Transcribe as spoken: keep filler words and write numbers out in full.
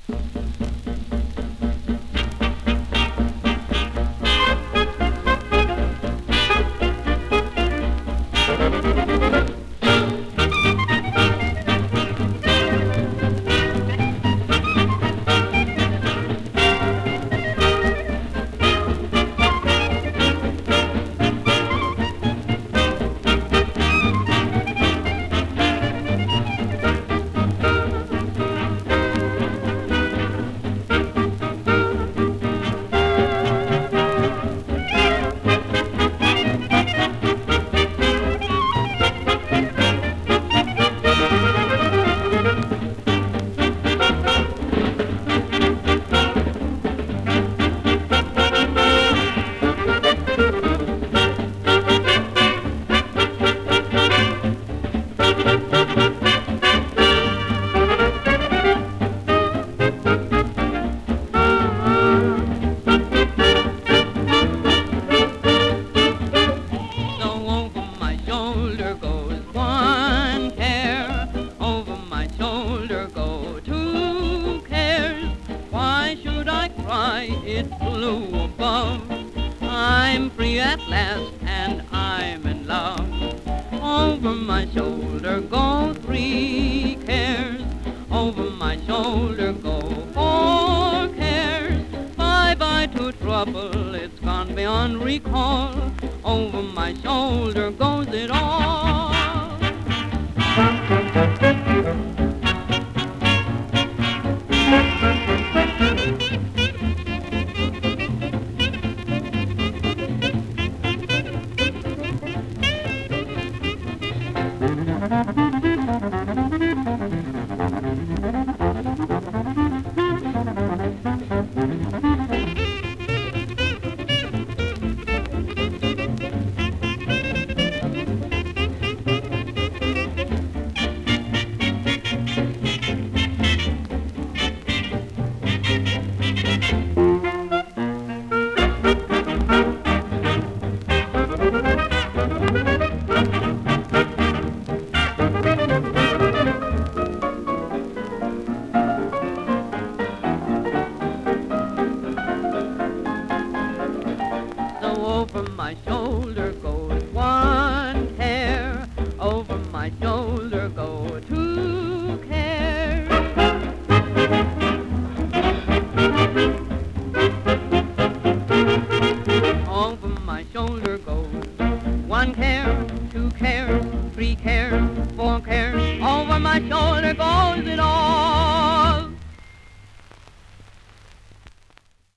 It's blue above. I'm free at last and I'm in love. Over my shoulder go three cares. Over my shoulder go four cares. Bye-bye to trouble, it's gone beyond recall. Over my shoulder goes it all.